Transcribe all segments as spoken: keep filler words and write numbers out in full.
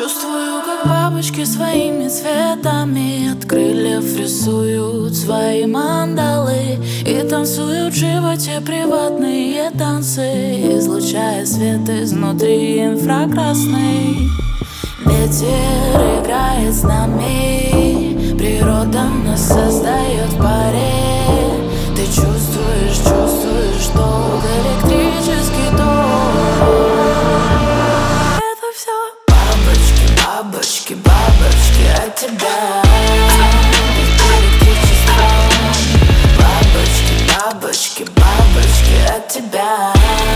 Чувствую, как бабочки своими цветами от крыльев рисуют свои мандалы и танцуют в животе приватные танцы, излучая свет изнутри инфракрасный. Ветер играет с нами, природа нас создает в паре. Ты чувствуешь, чувствуешь ток, электрический ток. Это все бабочки, бабочки, бабочки от тебя. Электричество. Бабочки, бабочки, бабочки от тебя.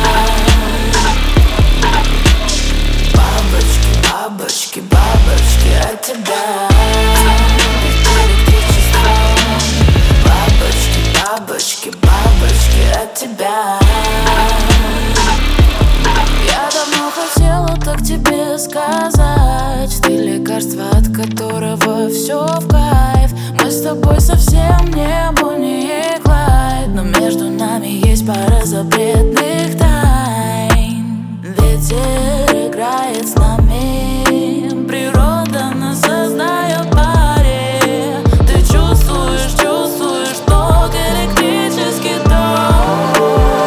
Бабочки, бабочки от тебя. Электричество. Бабочки, бабочки, бабочки от тебя. Я давно хотела так тебе сказать. Ты лекарство, от которого все в кайф. Мы с тобой совсем не Бонни и Клайд, но между нами есть пара запретных тайн. Ветер играет с нами, природа нас создает в паре. Ты чувствуешь, чувствуешь ток, электрический ток.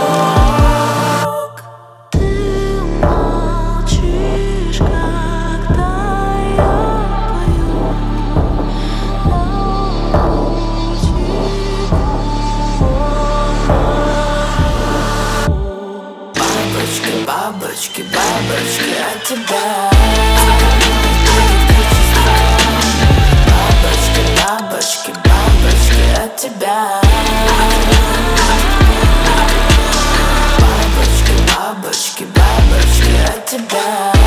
Ты молчишь, когда я пою. Бабочки, бабочки, бабочки от тебя. Бабочки, бабочки, бабочки от тебя. Бабочки, бабочки, бабочки от тебя.